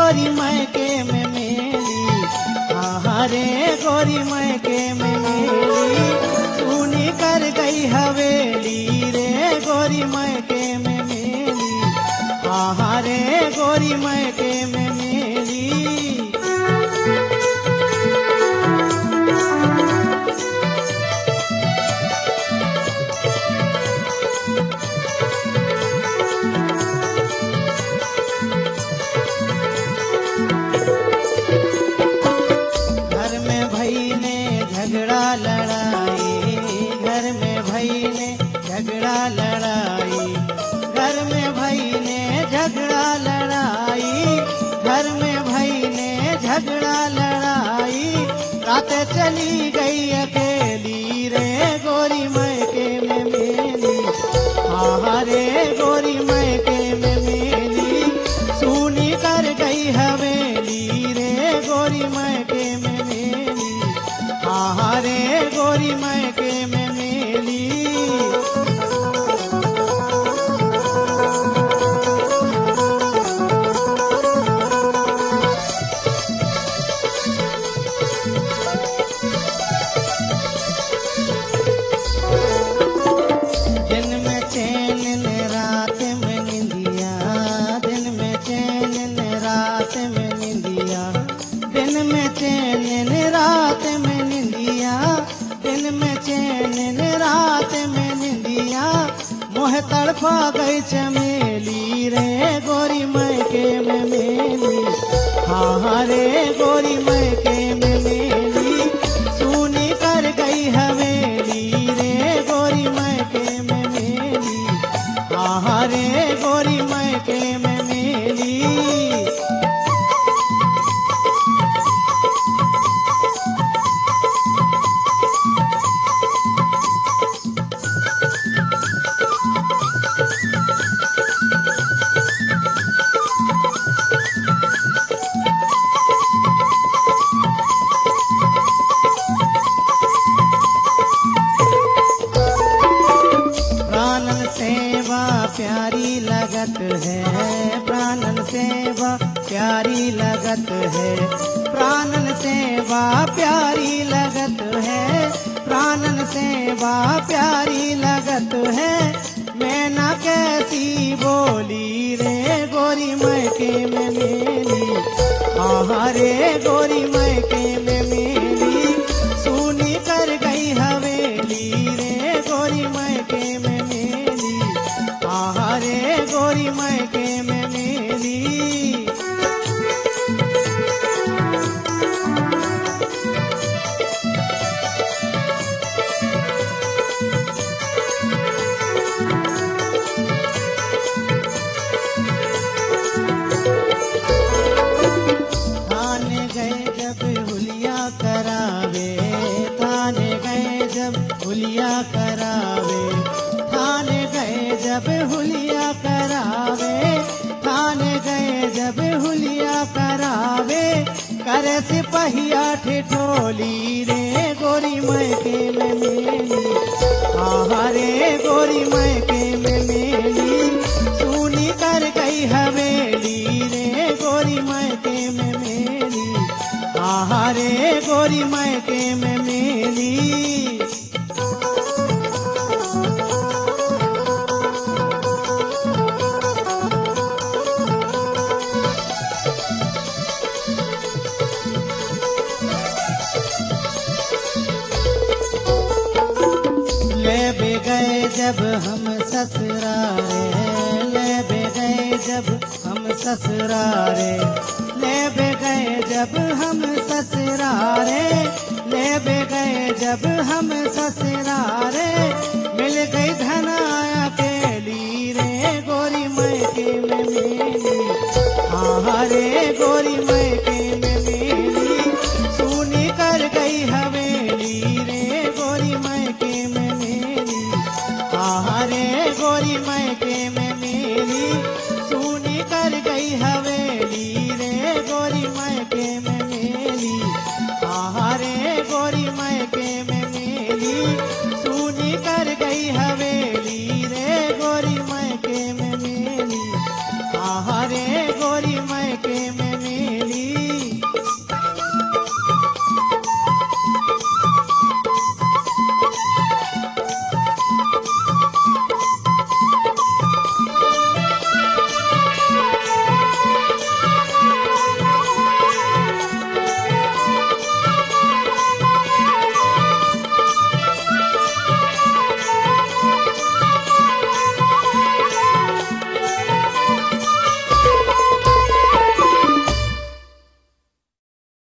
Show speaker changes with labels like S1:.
S1: गोरी मैके में मेली, हाँ रे गोरी मैके में मेली, सुनी कर गई हवेली रे गोरी मैके में मेली, हाँ रे गोरी मैके में मेली। घर में भई ने झगड़ा लड़ाई, घर में भई ने झगड़ा लड़ाई, घर में भई ने झगड़ा लड़ाई, घर में भई ने झगड़ा लड़ाई, रात चली गई अकेली रे गोरी मैके में मेली, हाँ रे गोरी मैके में मेली, सुनी कर गई हवेली रे गोरी मैके में मेली, हाँ रे गोरी मैके में मेली। दिन में चैन ने रात में निंदिया, दिन में चैन ने रात में निंदिया, दिन में चैन ने रात में निंदिया, दिन में चैन ने रात में निंदिया, मोह तड़पा गई चमेली रे गोरी मैके में मेली, हाँ रे गोरी मैके में मेली, सुनी कर गई हवेली रे गोरी मैके में मेली, हाँ रे गोरी मैके में मेली। प्राणन सेवा प्यारी लगत है, प्राणन सेवा प्यारी लगत है, प्राणन सेवा प्यारी लगत है, प्राणन सेवा प्यारी लगत है, मैं ना कैसी बोली रे गोरी मैके में मेली, हाँ रे गोरी मैके में मेली, सुनी कर गई हवेली रे गोरी मैके में मेली, हाँ रे गोरी मैके में मेली। थाने गए जब हुलिया करावे, थाने गए जब हुलिया करावे, थाने गए जब हुलिया करावे, थाने गए जब हुलिया करावे, करे सिपहिया ठिठोली रे गोरी मैके में मेली, हाँ रे गोरी मैके में मेली, सुनी कर गई हवेली रे गोरी मैके में मेली, हाँ रे गोरी मैके में मेली। ले बे गए जब हम ससुरारे, ले बे गए जब हम ससुरारे, ले बे गए जब हम ससुरारे, ले बे गए जब हम ससुरारे, मिल गई धनाया केली रे गोरी मैके में मेली, हाँ रे गोरी